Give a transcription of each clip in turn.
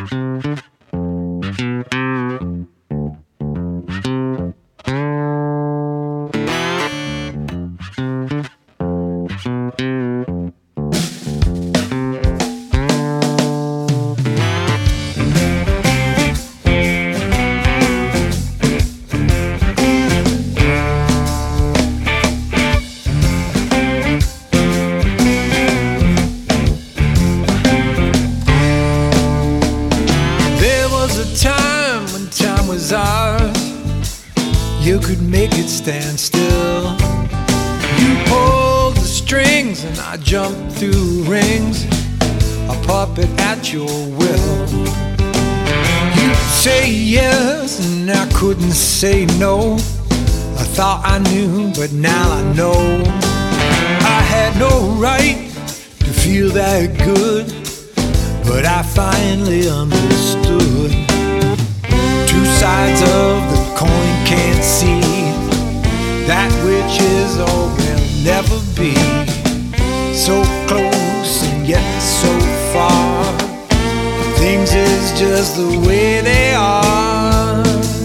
You could make it stand still. You pulled the strings and I jumped through rings, a puppet at your will. You say yes and I couldn't say no. I thought I knew, but now I know. I had no right to feel that good, but I finally understood. Two sides of the coin can't see that which is or will never be. So close and yet so far. Things is just the way they are.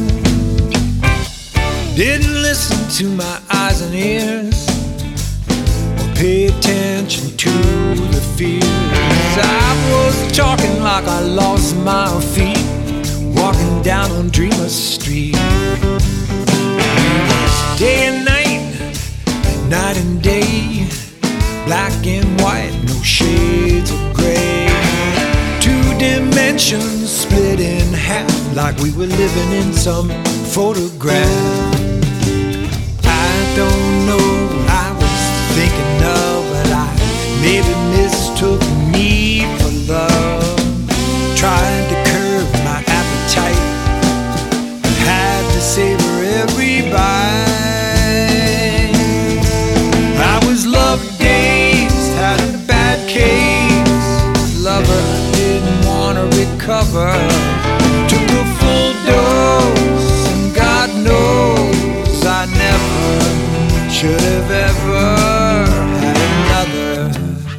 Didn't listen to my eyes and ears, or pay attention to the fears. I was talking like I lost my feet, walking down on Dreamer Street. Day and night, night and day, black and white, no shades of gray. Two dimensions split in half, like we were living in some photograph. I don't know what I was thinking of, but I maybe mistook me for love. Tried to curb my appetite, had to savor every bite. I was love-dazed, had a bad case, lover I didn't want to recover. Took a full dose, and God knows I never should have ever had another.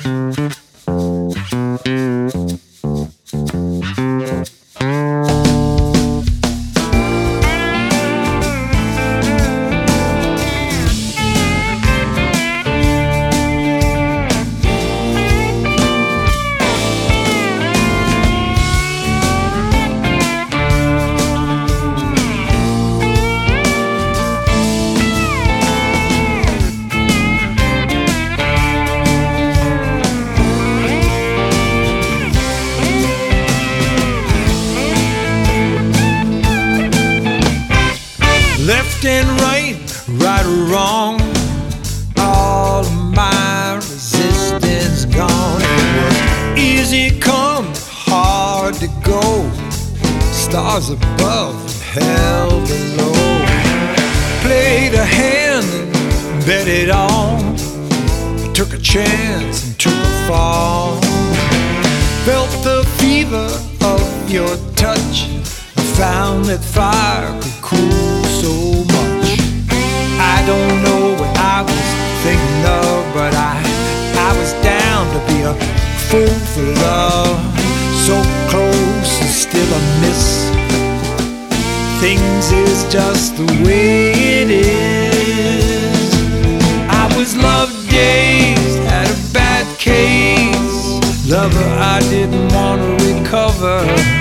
Left and right, right or wrong, all of my resistance gone. It was easy come, hard to go, stars above, hell below. Played a hand and bet it on, took a chance and took a fall. Felt the fever of your touch, I found that fire could cool so much. I don't know what I was thinking of, but I was down to be a fool for love. So close and still a miss. Things is just the way it is. I was love-dazed, had a bad case, lover I didn't want to recover.